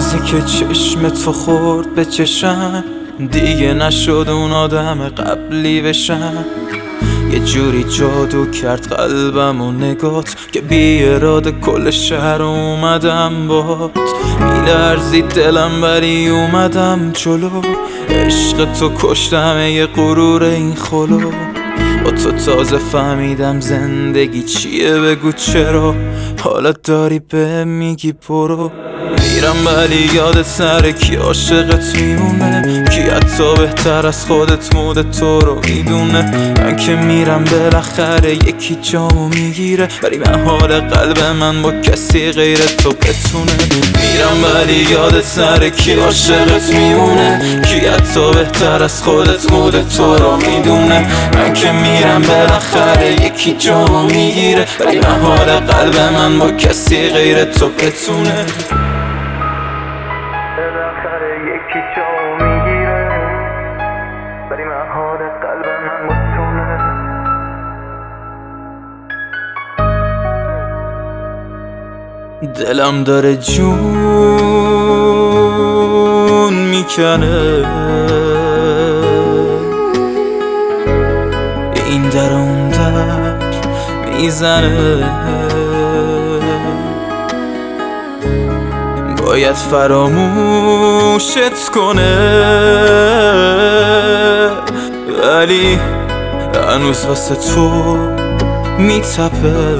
روزی که چشم تو خورد به چشم، دیگه نشد اون آدم قبلی بشم. یه جوری جادو کرد قلبم و نگات که بی اراده کل شهر اومدم بات. میلرزید دلم ولی اومدم جلو، عشق تو کشتم یه غرور این خلو. با تو تازه فهمیدم زندگی چیه، بگو چرا حالا داری به میگی برو. میرم ولی یادت سر کی عاشقت میمونه، کی حتی بهتر از خودت مود تو رو میدونه. من که میرم بالاخره یکی جامو میگیره، ولی من حال قلب من با کسی غیر تو بتونه. میرم ولی یادت سر کی عاشقت میمونه، کی حتی بهتر از خودت مود تو رو میدونه. من که میرم بالاخره یکی جامو میگیره، ولی من حال قلب من با کسی غیر تو بتونه. بالاخره یکی جامو میگیره، ولی من حال قلب من بتونه. دلم داره جون میکنه، این در اون در میزنه. باید فراموشت کنه، ولی هنوز واسه تو میتپه.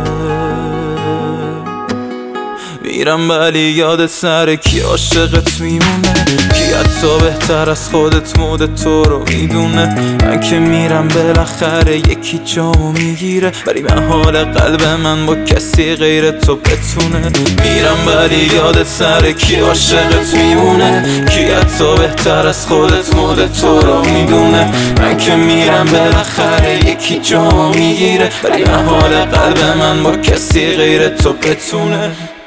میرم ولی یادت سر کی عاشقت میمونه، کی حتی بهتر از خودت مود تو رو میدونه. من که میرم بالاخره یکی جامو میگیره، ولی من حال قلب من با کسی غیر تو بتونه. میرم ولی یادت سر کی عاشقت میمونه، کی حتی بهتر از خودت مود تو رو میدونه. من که میرم بالاخره یکی جامو میگیره، ولی من حال قلب من با کسی غیر تو بتونه.